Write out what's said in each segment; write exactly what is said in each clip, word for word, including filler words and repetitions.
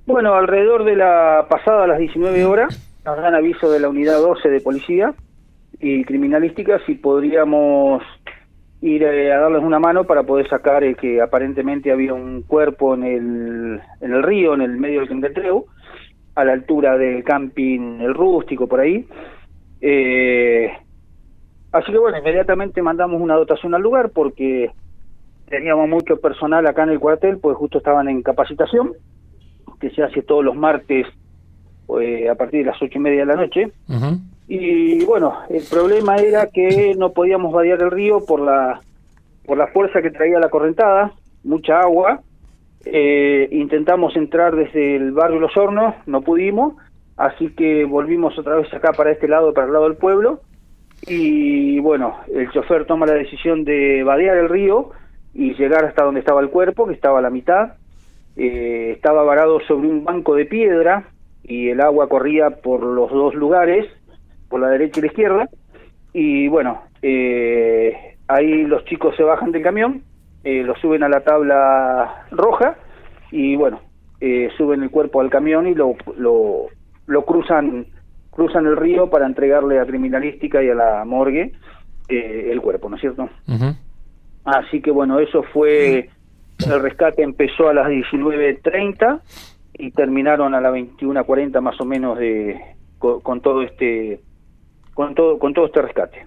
Bueno, alrededor de la pasada a las diecinueve horas, nos dan aviso de la unidad doce de policía y criminalística si podríamos ir eh, a darles una mano para poder sacar eh, que aparentemente había un cuerpo en el, en el río, en el medio del Quinquetreu, a la altura del camping El Rústico, por ahí. Eh, así que bueno, inmediatamente mandamos una dotación al lugar porque teníamos mucho personal acá en el cuartel, pues justo estaban en capacitación, que se hace todos los martes eh, a partir de las ocho y media de la noche. Uh-huh. Y bueno, el problema era que no podíamos vadear el río por la por la fuerza que traía la correntada, mucha agua. Eh, intentamos entrar desde el barrio Los Hornos, no pudimos, así que volvimos otra vez acá para este lado, para el lado del pueblo. Y bueno, el chofer toma la decisión de vadear el río y llegar hasta donde estaba el cuerpo, que estaba a la mitad. Eh, estaba varado sobre un banco de piedra y el agua corría por los dos lugares, por la derecha y la izquierda. Y bueno, eh, ahí los chicos se bajan del camión, eh, lo suben a la tabla roja y bueno, eh, suben el cuerpo al camión y lo, lo, lo cruzan cruzan el río para entregarle a criminalística y a la morgue eh, el cuerpo, ¿no es cierto? Uh-huh. Así que bueno, eso fue... El rescate empezó a las diecinueve treinta y terminaron a las veintiuna cuarenta más o menos de con, con todo este con todo con todo este rescate.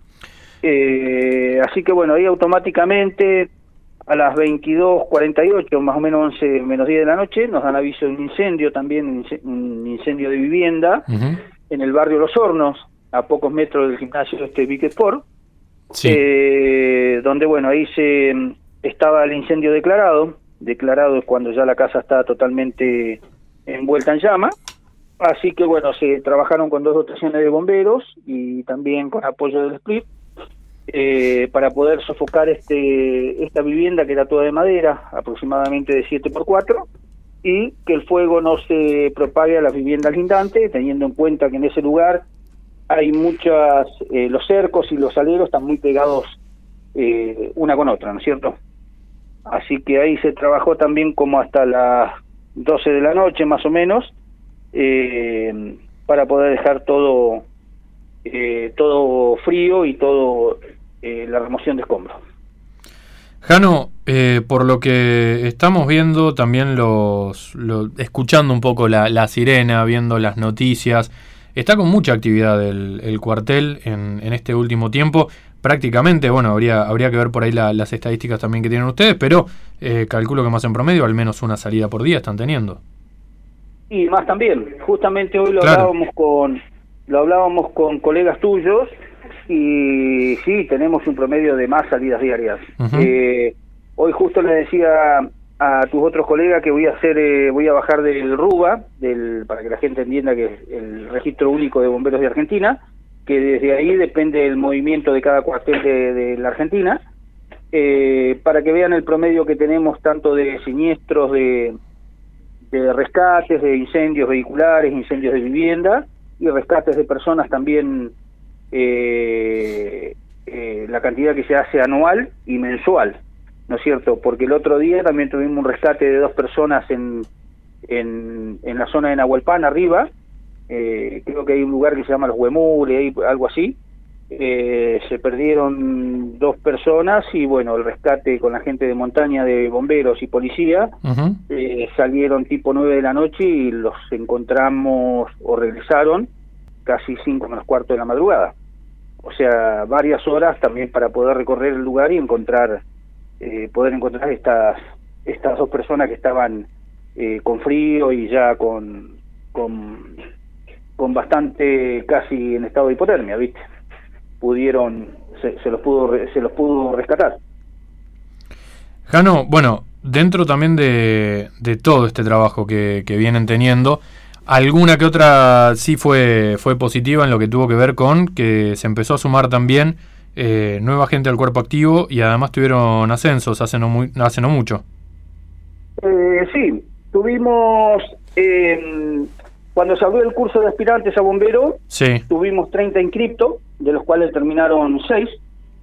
Eh, así que bueno, ahí automáticamente a las veintidós cuarenta y ocho, más o menos once menos diez de la noche, nos dan aviso de un incendio también, un incendio de vivienda Uh-huh. en el barrio Los Hornos, a pocos metros del gimnasio este Vic Sport, Sí. eh, donde bueno, ahí se estaba el incendio declarado, declarado es cuando ya la casa está totalmente envuelta en llama, así que bueno, se trabajaron con dos dotaciones de bomberos y también con apoyo del split, eh, para poder sofocar este esta vivienda que era toda de madera, aproximadamente de siete por cuatro, y que el fuego no se propague a las viviendas lindantes, teniendo en cuenta que en ese lugar hay muchas, eh, los cercos y los aleros están muy pegados eh, una con otra, ¿no es cierto? Así que ahí se trabajó también como hasta las doce de la noche más o menos, eh, para poder dejar todo eh, todo frío y todo eh, la remoción de escombros. Jano, eh, por lo que estamos viendo, también los, los escuchando un poco la, la sirena, viendo las noticias, está con mucha actividad el, el cuartel en, en este último tiempo. Prácticamente, bueno, habría habría que ver por ahí la, las estadísticas también que tienen ustedes, pero eh, calculo que más en promedio, al menos una salida por día están teniendo. Y más también, justamente hoy lo Claro. hablábamos con lo hablábamos con colegas tuyos y sí, tenemos un promedio de más salidas diarias. Uh-huh. Eh, hoy justo le decía a tus otros colegas que voy a hacer, eh, voy a bajar del RUBA, del, para que la gente entienda que es el Registro Único de Bomberos de Argentina, que desde ahí depende el movimiento de cada cuartel de, de la Argentina, eh, para que vean el promedio que tenemos tanto de siniestros, de, de rescates, de incendios vehiculares, incendios de vivienda y rescates de personas también, eh, eh, la cantidad que se hace anual y mensual, ¿no es cierto? Porque el otro día también tuvimos un rescate de dos personas en, en, en la zona de Nahuelpan, arriba. Eh, creo que hay un lugar que se llama Los Huemures, algo así. Eh, se perdieron dos personas y bueno, el rescate con la gente de montaña, de bomberos y policía, Uh-huh. eh, salieron tipo nueve de la noche y los encontramos o regresaron casi cinco menos cuarto de la madrugada. O sea, varias horas también para poder recorrer el lugar y encontrar, eh, poder encontrar estas estas dos personas que estaban eh, con frío y ya con, con con bastante casi en estado de hipotermia, ¿viste? Pudieron, se, se los pudo se los pudo rescatar. Jano, bueno, dentro también de, de todo este trabajo que, que vienen teniendo, alguna que otra sí fue, fue positiva en lo que tuvo que ver con que se empezó a sumar también eh, nueva gente al cuerpo activo y además tuvieron ascensos hace no, muy, hace no mucho. Eh, sí, tuvimos, eh, cuando se abrió el curso de aspirantes a bombero, Sí. tuvimos treinta inscriptos, de los cuales terminaron seis.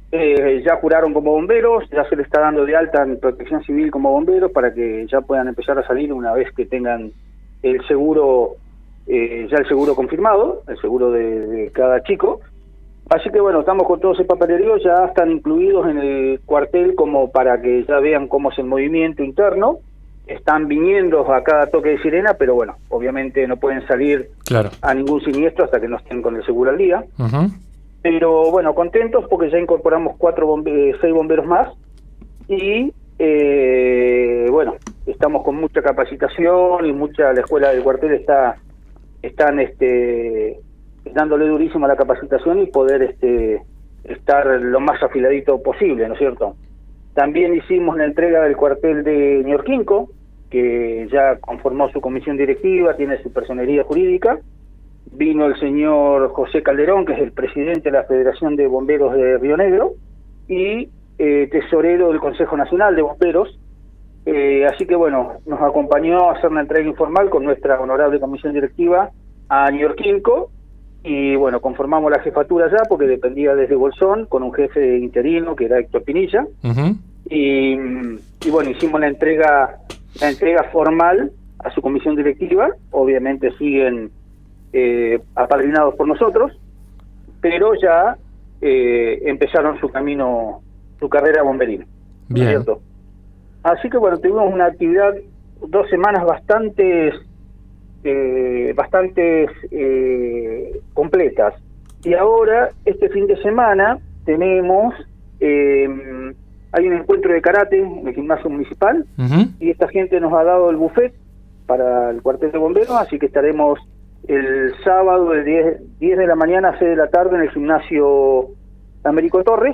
eh, ya juraron como bomberos, ya se les está dando de alta en Protección Civil como bomberos para que ya puedan empezar a salir una vez que tengan el seguro, eh, ya el seguro confirmado, el seguro de, de cada chico. Así que bueno, estamos con todo ese papelerío, ya están incluidos en el cuartel como para que ya vean cómo es el movimiento interno. Están viniendo a cada toque de sirena, pero bueno, obviamente no pueden salir claro. a ningún siniestro hasta que no estén con el seguro al día. Uh-huh. Pero bueno, contentos porque ya incorporamos cuatro bombe seis bomberos más y eh, bueno, estamos con mucha capacitación y mucha, la escuela del cuartel está están este dándole durísimo a la capacitación y poder este estar lo más afiladito posible, ¿no es cierto? También hicimos la entrega del cuartel de Ñorquinco, que ya conformó su comisión directiva, tiene su personería jurídica. Vino el señor José Calderón, que es el presidente de la Federación de Bomberos de Río Negro, y eh, tesorero del Consejo Nacional de Bomberos. Eh, así que bueno, nos acompañó a hacer una entrega informal con nuestra honorable comisión directiva a Ñorquinco, y bueno, conformamos la jefatura ya, porque dependía desde Bolsón, con un jefe interino, que era Héctor Pinilla. Uh-huh. y, y bueno, hicimos la entrega, la entrega formal a su comisión directiva. Obviamente siguen eh, apadrinados por nosotros, pero ya eh, empezaron su camino, su carrera bomberil. Bien. ¿Cierto? Así que bueno, tuvimos una actividad, dos semanas bastante, eh, bastante eh, completas. Y ahora, este fin de semana, tenemos, eh, hay un encuentro de karate en el gimnasio municipal, uh-huh. y esta gente nos ha dado el buffet para el cuartel de bomberos, así que estaremos el sábado de diez de la mañana a seis de la tarde en el gimnasio Américo Torres,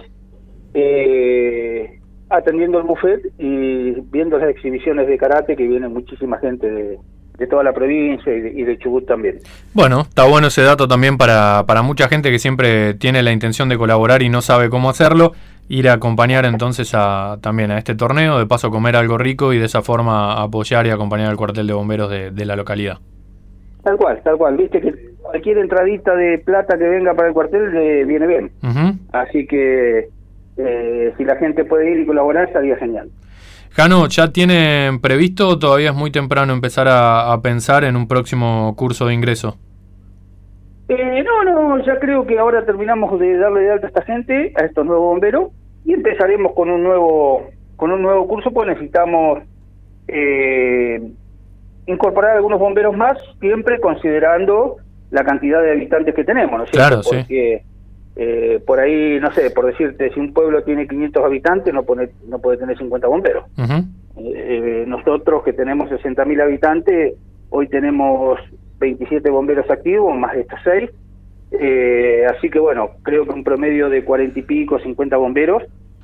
eh, atendiendo el buffet y viendo las exhibiciones de karate, que viene muchísima gente de, de toda la provincia y de, y de Chubut también. Bueno, está bueno ese dato también para, para mucha gente que siempre tiene la intención de colaborar y no sabe cómo hacerlo, ir a acompañar entonces a, también a este torneo, de paso comer algo rico y de esa forma apoyar y acompañar al cuartel de bomberos de, de la localidad. Tal cual, tal cual, viste que cualquier entradita de plata que venga para el cuartel eh, viene bien, uh-huh. Así que eh, si la gente puede ir y colaborar estaría genial. Jano, ¿ya tienen previsto o todavía es muy temprano empezar a, a pensar en un próximo curso de ingreso? Eh, no, no, ya creo que ahora terminamos de darle de alta a esta gente, a estos nuevos bomberos, y empezaremos con un nuevo con un nuevo curso, pues necesitamos eh, incorporar algunos bomberos más, siempre considerando la cantidad de habitantes que tenemos, ¿no es cierto? Claro, porque sí. eh, por ahí, no sé, por decirte, si un pueblo tiene quinientos habitantes, no, pone, no puede tener cincuenta bomberos. Uh-huh. eh, nosotros, que tenemos sesenta mil habitantes, hoy tenemos veintisiete bomberos activos, más de estos seis, eh, así que bueno, creo que un promedio de cuarenta y pico, cincuenta bomberos,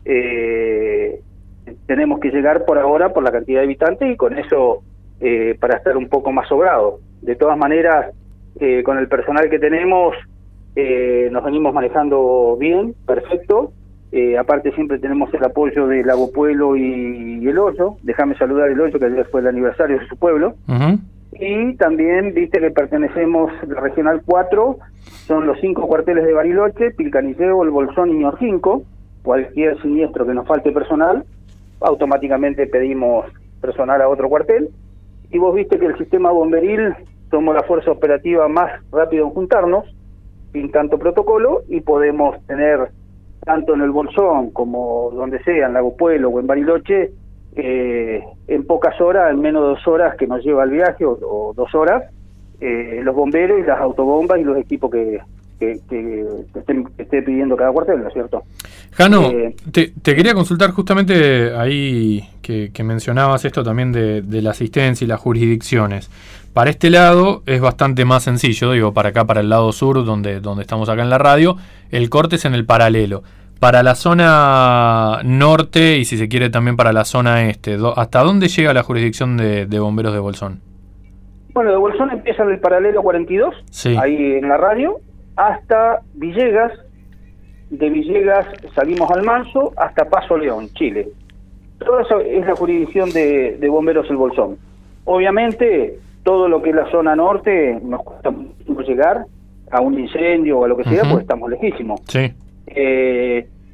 eh, tenemos que llegar por ahora por la cantidad de habitantes, y con eso eh, para estar un poco más sobrado. De todas maneras, eh, con el personal que tenemos, eh, nos venimos manejando bien, perfecto. Eh, aparte siempre tenemos el apoyo de Lago Pueblo y, y El Hoyo. Déjame saludar El Hoyo, que ayer fue el aniversario de su pueblo. Uh-huh. Y también, viste que pertenecemos a la Regional cuatro, son los cinco cuarteles de Bariloche, Pilcanilleo, El Bolsón y Ñorquinco. Cualquier siniestro que nos falte personal, automáticamente pedimos personal a otro cuartel. Y vos viste que el sistema bomberil somos la fuerza operativa más rápida en juntarnos, sin tanto protocolo, y podemos tener, tanto en El Bolsón como donde sea, en Lago Pueblo o en Bariloche, eh, en pocas horas, en menos de dos horas que nos lleva el viaje, o, o dos horas, eh, los bomberos y las autobombas y los equipos que, que, que, que, estén, que esté pidiendo cada cuartel, ¿no es cierto? Jano, eh, te, te quería consultar justamente ahí que, que mencionabas esto también de, de la asistencia y las jurisdicciones. Para este lado es bastante más sencillo, digo, para acá, para el lado sur, donde, donde estamos acá en la radio, el corte es en el paralelo. Para la zona norte y si se quiere también para la zona este, ¿hasta dónde llega la jurisdicción de, de bomberos de Bolsón? Bueno, de Bolsón empieza en el paralelo cuarenta y dos, sí, ahí en la radio, hasta Villegas. De Villegas salimos al Manso hasta Paso León, Chile. Toda esa es la jurisdicción de, de bomberos El Bolsón. Obviamente, todo lo que es la zona norte nos cuesta mucho llegar a un incendio o a lo que sea, uh-huh, porque estamos lejísimos. Sí. Eh,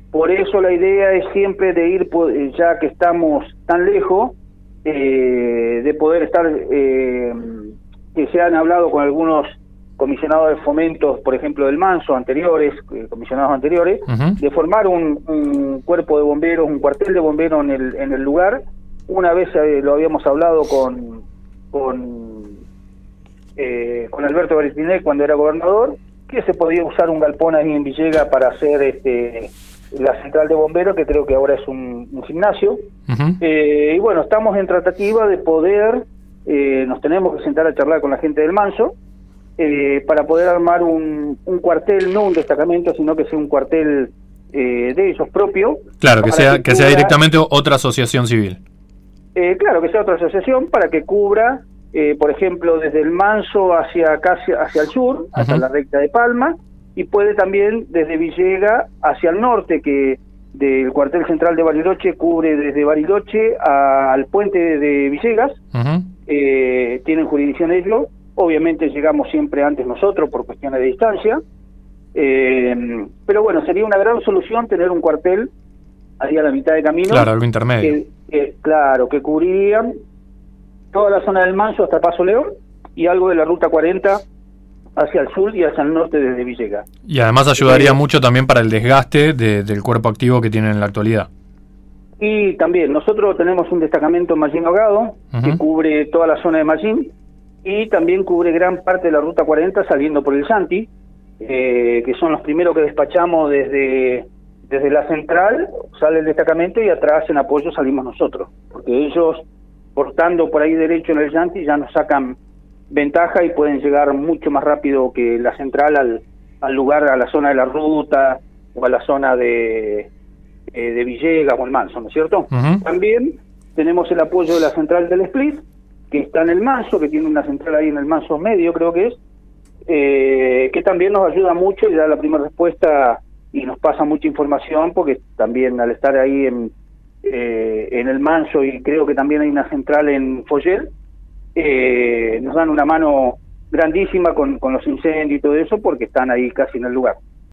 Por eso la idea es siempre de ir, ya que estamos tan lejos, eh, de poder estar, eh, que se han hablado con algunos comisionados de fomentos, por ejemplo del Manso, anteriores, eh, comisionados anteriores, uh-huh. de formar un, un cuerpo de bomberos, un cuartel de bomberos en el, en el lugar. Una vez eh, lo habíamos hablado con con, eh, con Alberto Baritinet cuando era gobernador, que se podía usar un galpón ahí en Villegas para hacer este la central de bomberos, que creo que ahora es un, un gimnasio. Uh-huh. eh, y bueno, estamos en tratativa de poder, eh, nos tenemos que sentar a charlar con la gente del Manso, eh, para poder armar un, un cuartel, no un destacamento, sino que sea un cuartel eh, de ellos propio. Claro, que sea que, que cubra, sea directamente otra asociación civil. Eh, claro, que sea otra asociación para que cubra, eh, por ejemplo, desde el Manso hacia acá, hacia, hacia el sur, uh-huh. hasta la recta de Palma, y puede también desde Villegas hacia el norte, que del cuartel central de Bariloche cubre desde Bariloche al puente de Villegas. Uh-huh. eh, tienen jurisdicción ellos, obviamente llegamos siempre antes nosotros por cuestiones de distancia, eh, pero bueno, sería una gran solución tener un cuartel ahí a la mitad de camino. Claro, algo intermedio. Que, que, claro, que cubriría toda la zona del Manso hasta Paso León y algo de la Ruta cuarenta hacia el sur y hacia el norte desde Villegas. Y además ayudaría eh, mucho también para el desgaste de, del cuerpo activo que tienen en la actualidad. Y también, nosotros tenemos un destacamento en Mallín Ahogado, uh-huh. que cubre toda la zona de Mallín, y también cubre gran parte de la Ruta cuarenta saliendo por el Santi, eh, que son los primeros que despachamos desde, desde la central, sale el destacamento y atrás en apoyo salimos nosotros, porque ellos, portando por ahí derecho en el Santi, ya nos sacan ventaja y pueden llegar mucho más rápido que la central al, al lugar, a la zona de la ruta o a la zona de, eh, de Villegas o el Manso, ¿no es cierto? Uh-huh. También tenemos el apoyo de la central del Split, que está en el Manso, que tiene una central ahí en el Manso medio, creo que es, eh, que también nos ayuda mucho y da la primera respuesta y nos pasa mucha información, porque también al estar ahí en, eh, en el Manso, y creo que también hay una central en Foyel, Eh, nos dan una mano grandísima con, con los incendios y todo eso, porque están ahí casi en el lugar.